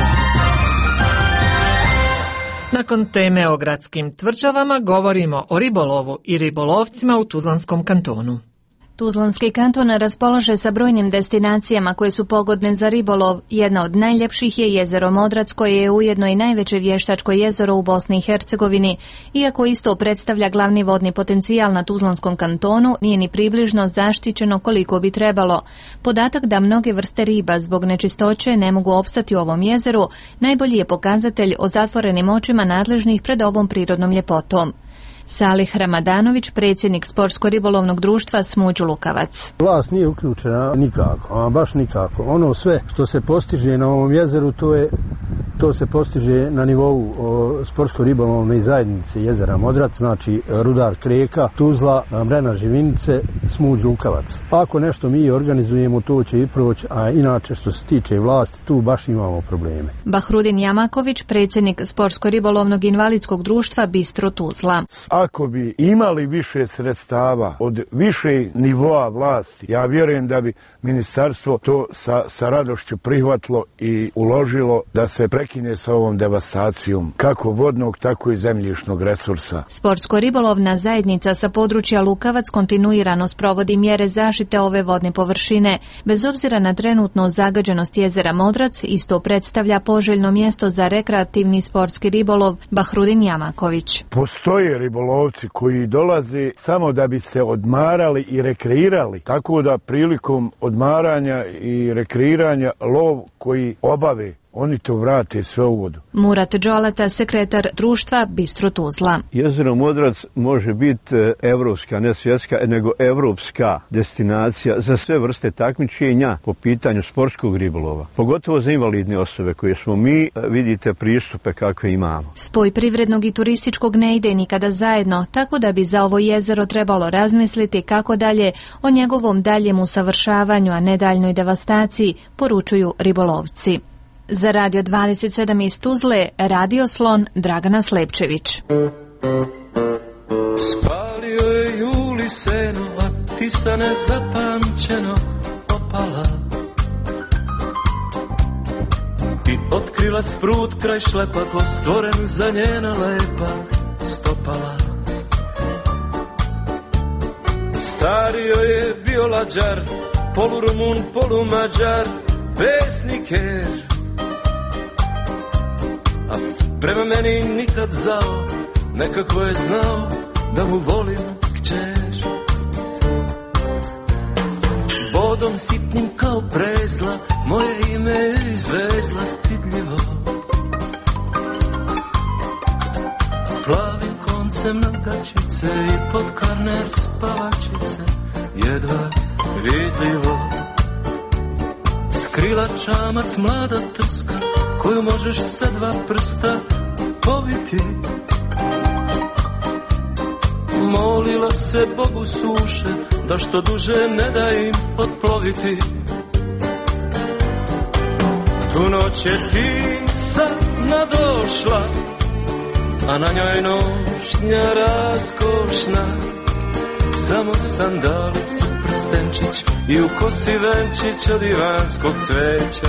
Nakon teme o gradskim tvrđavama govorimo o ribolovu i ribolovcima u Tuzlanskom kantonu.
Tuzlanski kanton raspolaže sa brojnim destinacijama koje su pogodne za ribolov. Jedna od najljepših je jezero Modrac, koje je ujedno i najveće vještačko jezero u Bosni i Hercegovini. Iako isto predstavlja glavni vodni potencijal na Tuzlanskom kantonu, nije ni približno zaštićeno koliko bi trebalo. Podatak da mnoge vrste riba zbog nečistoće ne mogu opstati u ovom jezeru najbolji je pokazatelj o zatvorenim očima nadležnih pred ovom prirodnom ljepotom. Salih Ramadanović, predsjednik Sportsko-ribolovnog društva Smuđ Lukavac.
Vlast nije uključena nikako, a baš nikako. Ono sve što se postiže na ovom jezeru, to je to se postiže na nivou Sportsko-ribolovne zajednice jezera Modrac, znači Rudar Kreka, Tuzla, Brena Živinice, Smuđ Lukavac. Pa ako nešto mi organizujemo, to će i proći, a inače što se tiče vlasti, tu baš imamo probleme.
Bahrudin Jamaković, predsjednik Sportsko-ribolovnog invalidskog društva Bistro Tuzla.
Ako bi imali više sredstava od više nivoa vlasti, ja vjerujem da bi ministarstvo to sa, sa radošću prihvatilo i uložilo da se pre prekine sa ovom devastacijom, kako vodnog, tako i zemljišnog resursa.
Sportsko-ribolovna zajednica sa područja Lukavac kontinuirano sprovodi mjere zaštite ove vodne površine. Bez obzira na trenutnu zagađenost jezera Modrac, isto predstavlja poželjno mjesto za rekreativni sportski ribolov. Bahrudin Jamaković.
Postoje ribolovci koji dolaze samo da bi se odmarali i rekreirali, tako da prilikom odmaranja i rekreiranja lov koji obave, oni to vrate sve u vodu.
Murat Đolata, sekretar društva Bistro Tuzla.
Jezero Modrac može biti evropska, ne svjetska, nego evropska destinacija za sve vrste takmičenja po pitanju sportskog ribolova. Pogotovo za invalidne osobe koje smo mi, vidite pristupe kakve imamo.
Spoj privrednog i turističkog ne ide nikada zajedno, tako da bi za ovo jezero trebalo razmisliti kako dalje o njegovom daljem usavršavanju, a ne daljnoj devastaciji, poručuju ribolovci. Za Radio dvadeset sedam iz Tuzle, Radio Slon, Dragana Slepčević.
Spalio je juli seno, a ti sa nezapamćeno opala. I otkrila sprut kraj šlepa, stvoren za njena lepa stopala. Stario je bio lađar, polurumun, polumađar, pesniker. A prema meni nikad zao, nekako je znao da mu volim kćer. Bodom sitnim kao prezla, moje ime je izvezla stidljivo. Plavim koncem na gačice i pod karner spavačice, jedva vidljivo. Skrila čamac mlada trska, koju možeš sa dva prsta poviti. Molila se Bogu suše, da što duže ne da im otploviti. Tu noć je tisa nadošla, a na njoj nošnja raskošna. Samo sandalice, prstenčić i u kosi venčić od ivanskog cveća.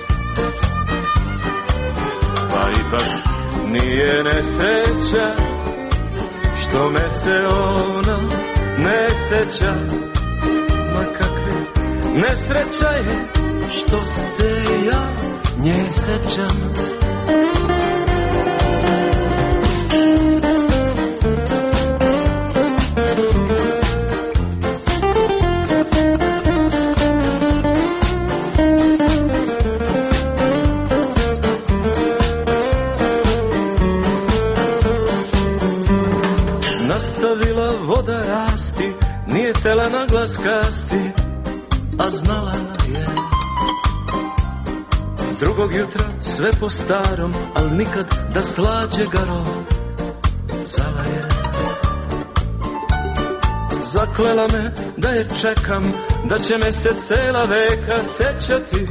Pa ipak nije nesreća što me se ona ne seća. Ma kakve nesreća je što se ja nje sećam. Nastavila voda rasti, nije tela na glas kasti, a znala je. Drugog jutra sve po starom, al nikad da slađe garo, zala je. Zaklela me da je čekam, da će me se cela veka sećati.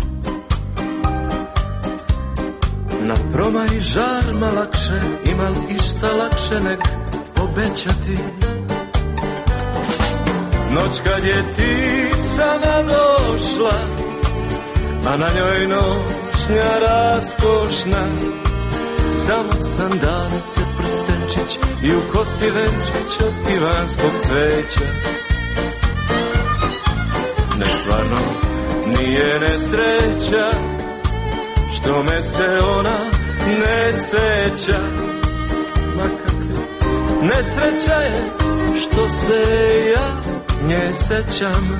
Na promaj žarma lakše, imal išta lakše nek obećati. Noć kad je tisa nadošla, a na njoj nošnja raskošna. Samo sandalice, prstenčić i u kosi venčić od ivanskog cveća. Ne, stvarno nije nesreća što me se ona ne seća. Ma kakve nesreća je što se ja nje sećam.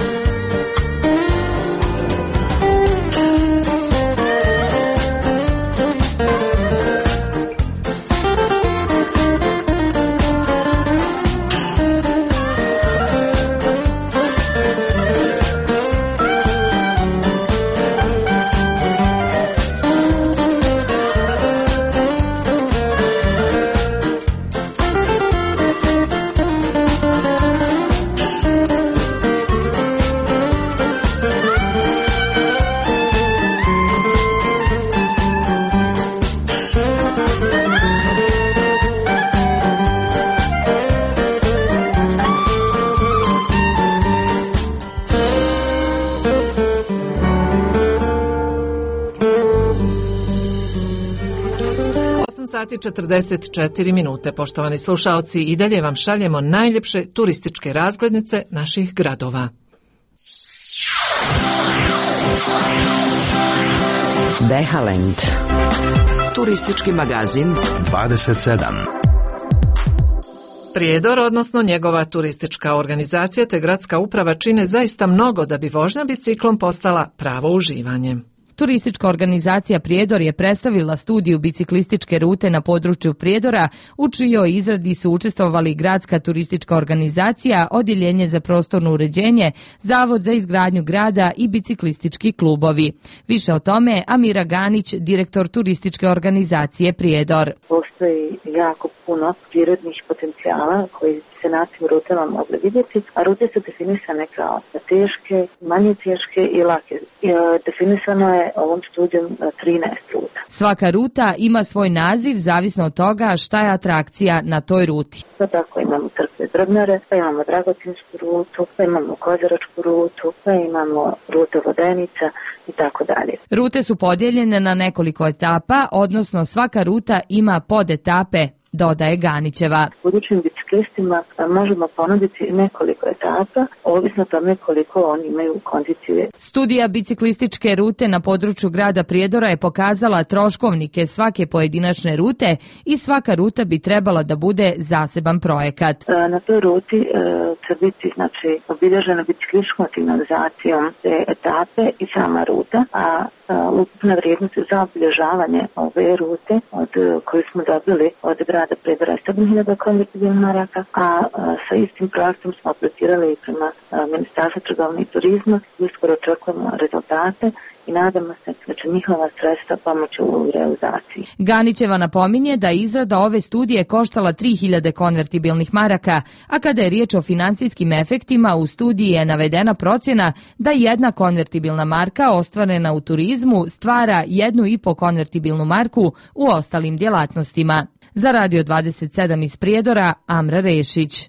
i četrdeset četiri minute. Poštovani slušaoci, i dalje vam šaljemo najljepše turističke razglednice naših gradova.
Behalend. Turistički magazin
dvadeset sedam.
Prijedor, odnosno njegova turistička organizacija te gradska uprava čine zaista mnogo da bi vožnja biciklom postala pravo uživanje.
Turistička organizacija Prijedor je predstavila studiju biciklističke rute na području Prijedora, u čijoj izradi su učestvovali Gradska turistička organizacija, Odjeljenje za prostorno uređenje, Zavod za izgradnju grada i biciklistički klubovi. Više o tome Amira Ganić, direktor turističke organizacije Prijedor.
Postoji jako puno prirodnih potencijala koji se na tim rutama mogli vidjeti, a rute su definisane kao teške, manje teške i lake. Definisano je ovom studijom trinaest ruta.
Svaka ruta ima svoj naziv zavisno od toga šta je atrakcija na toj ruti.
Pa tako imamo crkve Drvnare, pa imamo Dragocinsku rutu, pa imamo Kozaračku rutu, pa imamo rute Vodenica i tako dalje.
Rute su podijeljene na nekoliko etapa, odnosno svaka ruta ima podetape, dodaje Ganićeva.
Budućim biciklistima možemo ponuditi nekoliko etapa, ovisno o tome koliko oni imaju kondicije.
Studija biciklističke rute na području grada Prijedora je pokazala troškovnike svake pojedinačne rute i svaka ruta bi trebala da bude zaseban projekat.
Na toj ruti će biti znači, obilježena biciklističkom signalizacijom te etape i sama ruta, a ukupna vrijednost za obilježavanje ove rute od koju smo dobili od grada Prijedora je sedam hiljada konvertibilnih maraka, a sa istim projektom smo aplicirali i prema Ministarstvu trgovine i turizma i uskoro očekujemo rezultate i nadamo se da će njihova sredstva pomoći u realizaciji.
Ganićeva napominje da izrada ove studije koštala tri hiljade konvertibilnih maraka, a kada je riječ o financijskim efektima, u studiji je navedena procjena da jedna konvertibilna marka ostvarena u turizmu stvara jednu i po konvertibilnu marku u ostalim djelatnostima. Za Radio dvadeset sedam iz Prijedora, Amra Rešić.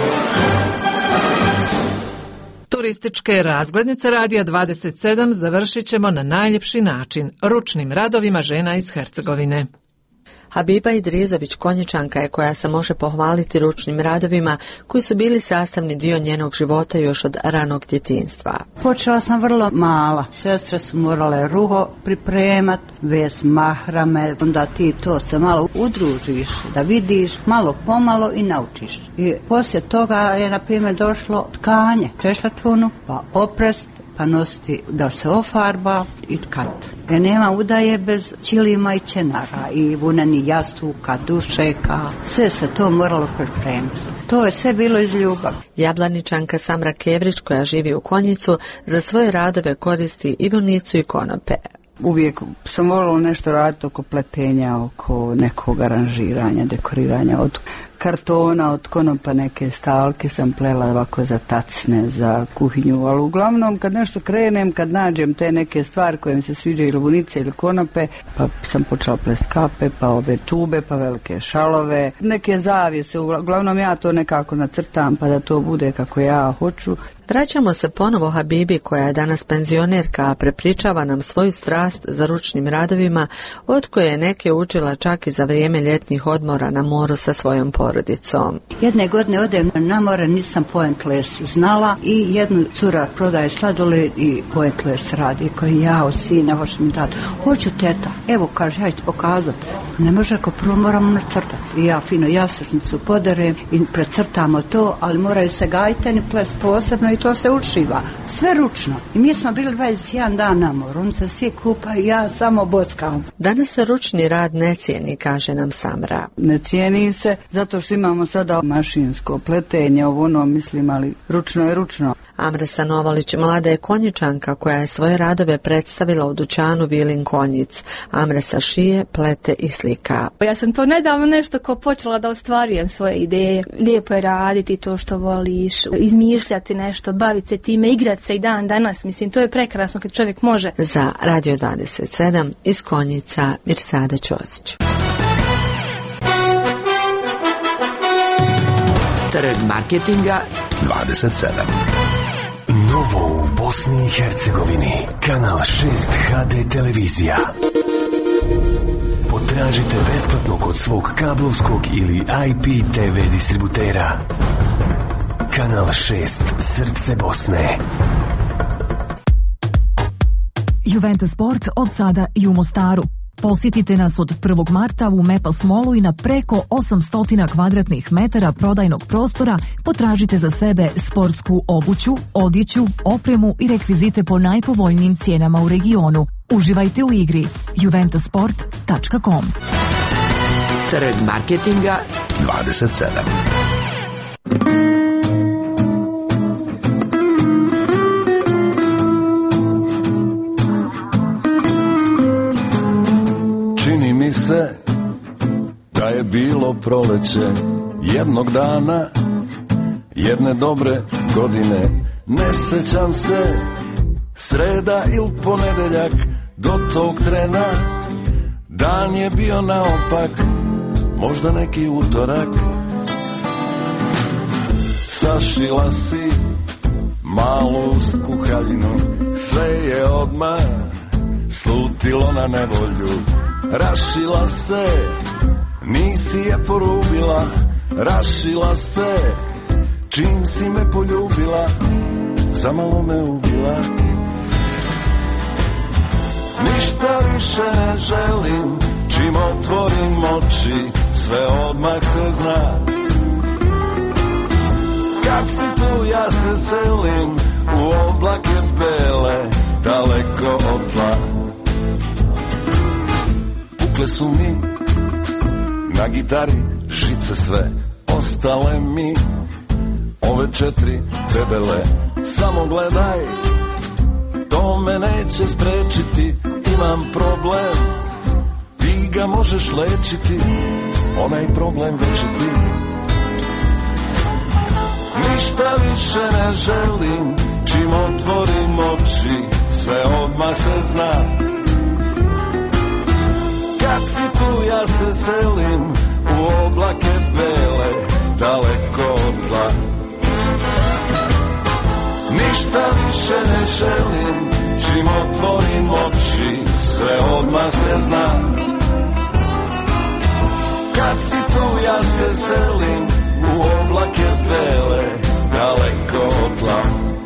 Turističke razglednice Radija dvadeset sedam završit ćemo na najljepši način, ručnim radovima žena iz Hercegovine.
Habiba Idrizović Konjičanka je koja se može pohvaliti ručnim radovima koji su bili sastavni dio njenog života još od ranog djetinjstva.
Počela sam vrlo mala. Sestre su morale ruho pripremat, ves mahrame, onda ti to se malo udružiš, da vidiš, malo pomalo i naučiš. I poslije toga je, na primjer, došlo tkanje, češljatvunu, pa oprest, pa nositi da se ofarba i tkat. Jer nema udaje bez ćilima i čenara i vuneni jastuka, dušeka, sve se to moralo pripremiti. To je sve bilo iz ljubavi.
Jablaničanka Samra Kevrić, koja živi u Konjicu, za svoje radove koristi i vunicu i konope.
Uvijek sam voljela nešto raditi oko pletenja, oko nekog aranžiranja, dekoriranja, od kartona, od konopa neke stalke sam plela ovako za tacne, za kuhinju, ali uglavnom kad nešto krenem, kad nađem te neke stvari koje mi se sviđaju, ili vunice ili konope, pa sam počela plest kape, pa ove čube, pa velike šalove, neke zavjese, uglavnom ja to nekako nacrtam pa da to bude kako ja hoću.
Vraćamo se ponovo Habibi, koja je danas penzionerka, a prepričava nam svoju strast za ručnim radovima, od koje je neke učila čak i za vrijeme ljetnih odmora na moru sa svojom porodicom.
Jedne godine odem na more, nisam poentles znala i jednu cura prodaje sladoled i poentles radi, koji ja, sine, hoćeš mi dati. Hoću, teta, evo, kaže, ja ću pokazati. Ne može, ako prvo moramo nacrtati. I ja fino jastučnicu poderem i precrtamo to, ali moraju se gajteni ples posebno i to se ušiva. Sve ručno. I mi smo bili dvadeset jedan dan na moru, on se svi kupaju, ja samo bockam.
Danas se ručni rad ne cijeni, kaže nam Samra.
Ne cijeni se, zato što imamo sada mašinsko pletenje, ovo ono mislim, ali ručno je ručno.
Amra Sanovalić mlada je Konjičanka koja je svoje radove predstavila u dućanu Vilin Konjic. Amra sa šije, plete i slika.
Ja sam to nedavno nešto ko počela da ostvarujem svoje ideje. Lijepo je raditi to što voliš, izmišljati nešto, baviti se time, igrati se i dan danas. Mislim, to je prekrasno kad čovjek može.
Za Radio dvadeset sedam iz Konjica, Mirsada Ćosić.
Trg marketinga
dvadeset sedam.
Novo u Bosni i Hercegovini. Kanal šest ha de televizija. Po tražite besplatno kod svog kablovskog ili I P T V distributera. Kanal šest, Srce Bosne.
Juventus Sport od sada i u Mostaru. Posjetite nas od prvog marta u Mepas Mallu i na preko osamsto kvadratnih metara prodajnog prostora potražite za sebe sportsku obuću, odjeću, opremu i rekvizite po najpovoljnijim cijenama u regionu. Uživajte u igri. juventus sport tačka com.
Trg marketinga
dvadeset sedam.
Čini mi se da je bilo proleće jednog dana, jedne dobre godine. Ne sećam se sreda ili ponedeljak, do tog trena dan je bio naopak, možda neki utorak. Sašila si malu skuhaljinu, sve je odmah slutilo na nevolju. Rašila se, nisi je porubila, rašila se, čim si me poljubila, zamalo me ubila. Ništa više ne želim, čim otvorim oči, sve odmah se zna. Kad si tu ja se selim, u oblake bele, daleko od tla. Pukle su mi na gitari žice sve, ostale mi ove četiri debele. Samo gledaj, to me neće sprečiti, imam problem, ti ga možeš lečiti, onaj problem večiti. Ništa više ne želim, čim otvorim oči, sve odmah se zna. Kad si tu ja se selim, u oblake bele, daleko od tla. Ništa više ne želim, čim otvorim oči, sve odmah se zna. Kad si tu ja se selim, u oblake bele, daleko od tla.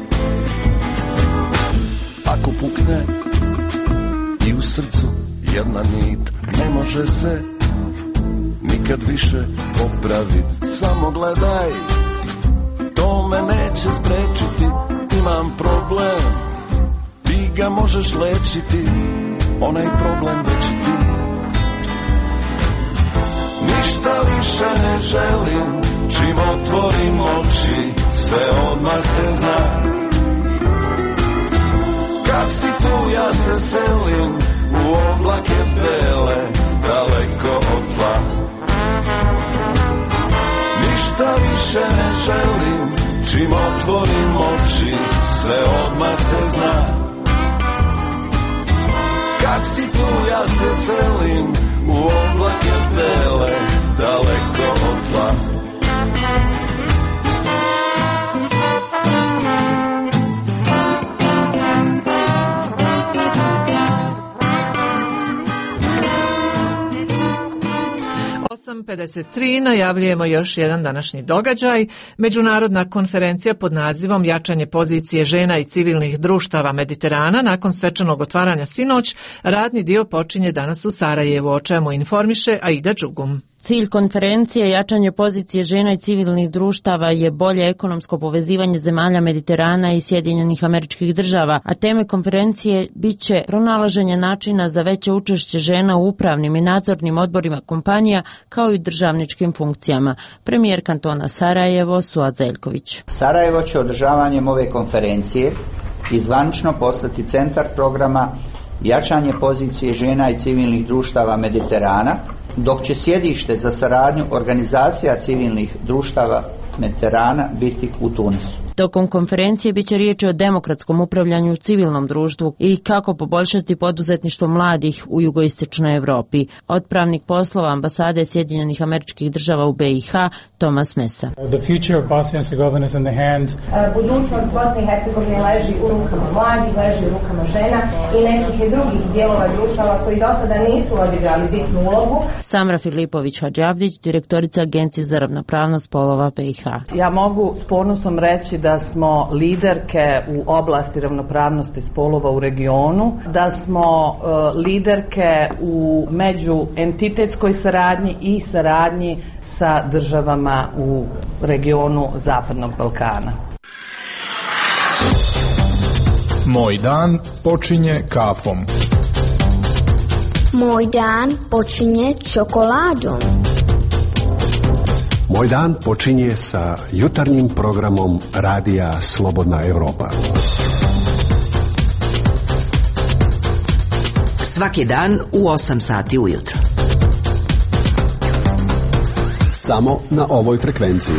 Ako pukne i u srcu jedna nit, ne može se nikad više popravit. Samo gledaj, to me neće sprečiti, imam problem, ti ga možeš lečiti, onaj problem večiti. Ništa više ne želim, čim otvorim oči, sve odmah se zna. Kad si tu ja se selim, u oblake bele, daleko od tla. Ništa više ne želim, čim otvorim oči, sve odmah se zna. Kad si tu ja se selim, u oblake bele, daleko od tla.
osam pedeset tri najavljujemo još jedan današnji događaj. Međunarodna konferencija pod nazivom Jačanje pozicije žena i civilnih društava Mediterana nakon svečanog otvaranja sinoć, radni dio počinje danas u Sarajevu, o čemu informiše Aida Đugum.
Cilj konferencije jačanje pozicije žena i civilnih društava je bolje ekonomsko povezivanje zemalja Mediterana i Sjedinjenih Američkih Država, a teme konferencije biće pronalaženje načina za veće učešće žena u upravnim i nadzornim odborima kompanija kao i državničkim funkcijama. Premijer kantona Sarajevo, Suad Zeljković.
Sarajevo će održavanjem ove konferencije izvanično postati centar programa jačanje pozicije žena i civilnih društava Mediterana, dok će sjedište za saradnju organizacija civilnih društava Mediterana biti u Tunisu.
Tokom konferencije biće riječi o demokratskom upravljanju u civilnom društvu i kako poboljšati poduzetništvo mladih u jugoistočnoj Europi. Otpravnik poslova ambasade Sjedinjenih Američkih Država u B i H Tomas Mesa.
Budućnost Bosne i Hercegovine leži u rukama mladih, leži u rukama žena i nekih drugih dijelova društava koji do sada nisu odigrali bitnu ulogu.
Samra Filipović Hadžavdić, direktorica Agencije za ravnopravnost spolova B i H.
Ja mogu s ponosom reći da smo liderke u oblasti ravnopravnosti spolova u regionu, da smo uh, liderke u međuentitetskoj saradnji i saradnji sa državama u regionu Zapadnog Balkana.
Moj dan počinje kafom.
Moj dan počinje čokoladom.
Moj dan počinje sa jutarnjim programom Radija Slobodna Evropa.
Svaki dan u osam sati ujutro.
Samo na ovoj frekvenciji.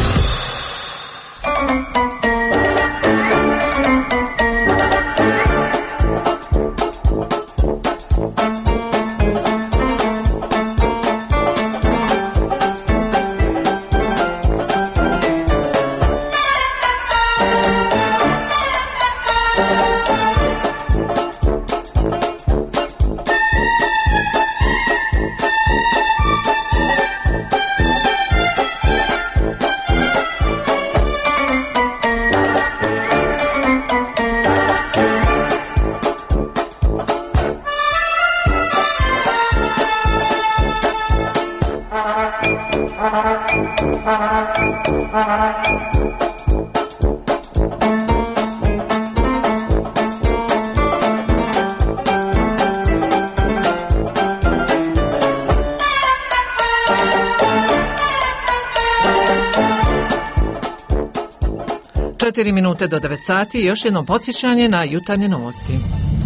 četiri minute do devet sati i još jedno podsjećanje na jutarnje novosti.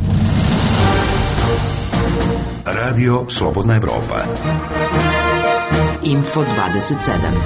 Radio Slobodna Evropa.
Info dvadeset sedam.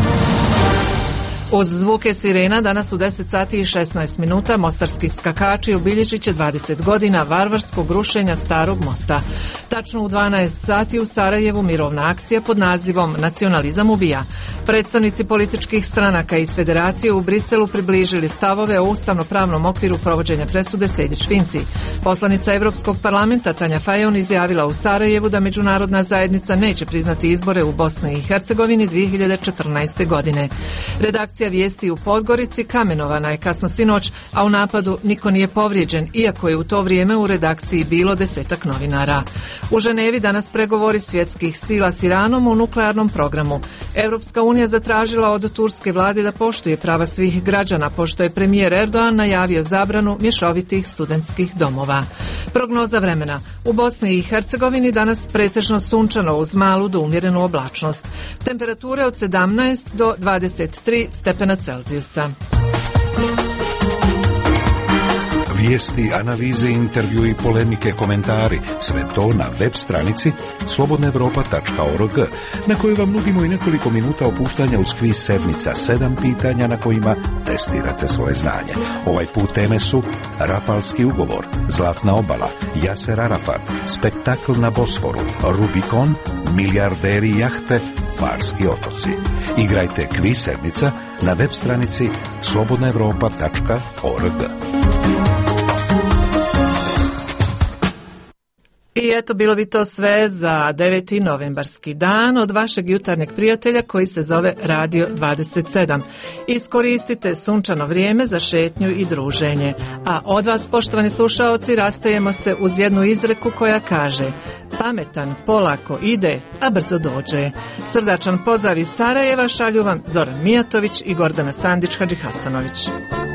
Uz zvuke sirena danas u deset sati i šesnaest minuta mostarski skakači obilježit će dvadeset godina varvarskog rušenja starog mosta. Tačno u dvanaest sati u Sarajevu mirovna akcija pod nazivom Nacionalizam ubija. Predstavnici političkih stranaka iz Federacije u Briselu približili stavove o ustavno-pravnom okviru provođenja presude Sejdić-Finci. Poslanica Evropskog parlamenta Tanja Fajon izjavila u Sarajevu da međunarodna zajednica neće priznati izbore u Bosni i Hercegovini dvije hiljade četrnaeste. godine. Redakcija vijesti u Podgorici kamenovana je kasno sinoć, a u napadu niko nije povrijeđen, iako je u to vrijeme u redakciji bilo desetak novinara. U Ženevi danas pregovori svjetskih sila s Iranom u nuklearnom programu. Europska unija zatražila od turske vlade da poštuje prava svih građana, pošto je premijer Erdogan najavio zabranu mješovitih studentskih domova. Prognoza vremena. U Bosni i Hercegovini danas pretežno sunčano uz malu do umjerenu oblačnost. Temperature od sedamnaest do dvadeset tri stepena Celzijusa.
Vijesti, analize, intervju i polemike, komentari, sve to na web stranici slobodna evropa tačka org, na kojoj vam nudimo i nekoliko minuta opuštanja uz kviz sedmica, sedam pitanja na kojima testirate svoje znanje. Ovaj put teme su Rapalski ugovor, Zlatna obala, Jaser Arafat, spektakl na Bosforu, Rubikon, milijarderi jahte, Farski otoci. Igrajte kviz sedmica na web stranici slobodna evropa tačka org.
I eto, bilo bi to sve za deveti novembarski dan od vašeg jutarnjeg prijatelja koji se zove Radio dvadeset sedam. Iskoristite sunčano vrijeme za šetnju i druženje. A od vas, poštovani slušaoci, rastajemo se uz jednu izreku koja kaže: pametan polako ide, a brzo dođe. Srdačan pozdrav iz Sarajeva šalju vam Zoran Mijatović i Gordana Sandić Hadžihasanović.